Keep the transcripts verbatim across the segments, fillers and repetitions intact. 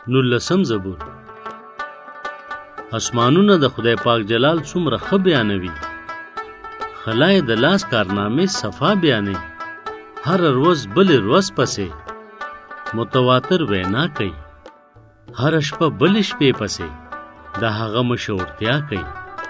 نولسم زبور. اسمانونه د خدای پاک جلال څومره ښه بیانوي. خلای د لاس کارنامې صفا بیانوي. هر روز بل روز پسې متواتر وینا کوي. هر شپه بل شپې پسې د هغه مشورتیا کوي.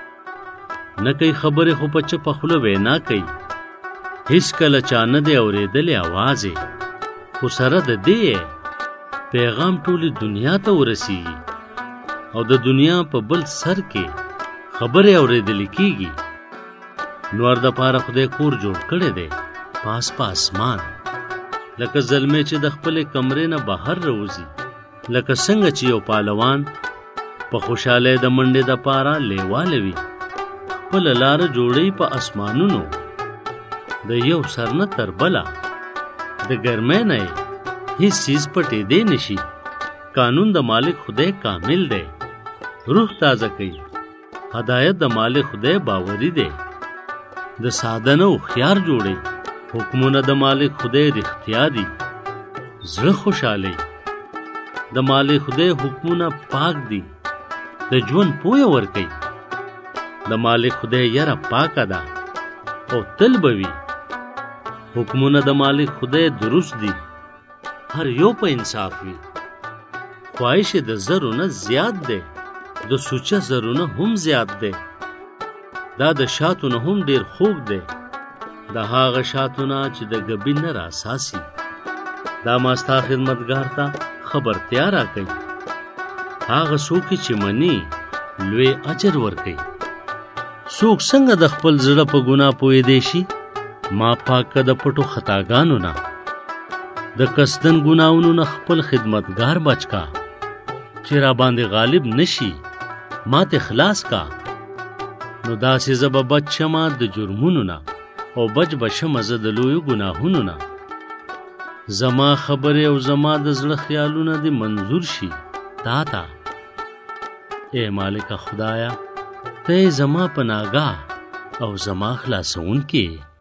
نه کوي خبرې خو په چپه خوله وینا کوي. هیڅ کله چا نه دی اورېدلې اواز یې، خو سره د دې پیغام ټولې دنیا ته ورسیږي او د دنیا په بل سر کې خبرې اورېدلې کیږي. نور د پاره خدای کور جوړ کړی دی پاس په اسمان، لکه زلمی چې د خپلې کمرې نه بهر راوځي، لکه څنګه چې یو پهلوان په خوشحالۍ د منډې د پاره لیواله وي. خپله لاره جوړوي په اسمانونو د یو سر نه تر بله. د ګرمۍ نه یې هیڅ چیز پټېدی نشي. قانون د مالک خدای کامل دی، روح تازه کوي. هدایت د مالک خدای باوري دی، د ساده نه هوښیار جوړوي. حکمونه د مالک خدای رښتیا دي، زړه خوشحالوي. د مالک خدای حکمونه پاک دي، د ژوند پوهه ورکوي. د مالک خدای یره پاکه ده او تل به وي. حکمونه د مالک خدای درست دي، هر یو په انصاف وي. خواهش د زرو نه زیات دی، د سوچه زرو نه هم زیات دی. دا د شاتو نه هم ډیر خوږ دی، د هغه شاتو نه چې د ګبي نه راساسي. دا ما ستا خدمتګار ته خبرتیا راکوي. هغه څوک چې مني لوی اجر ورکوي. څوک څنګه د خپل زړه په ګناه پوهېدی شي؟ ما پاک که د پټو خطاګانو نه، د قصدن ګناهونو نه خپل خدمتګار بچ کا، چې را باندې غالب نشي. ما ته خلاص کا، نو داسې زه به بچ شمه د جرمونو نه، او بچ به شمه زه د لویو ګناهونو نه. زما خبرې او زما د زړه خیالونه دې منظور شي تا ته. ای مالک خدایا، ته زما پناهګاه او زما خلاصونکی.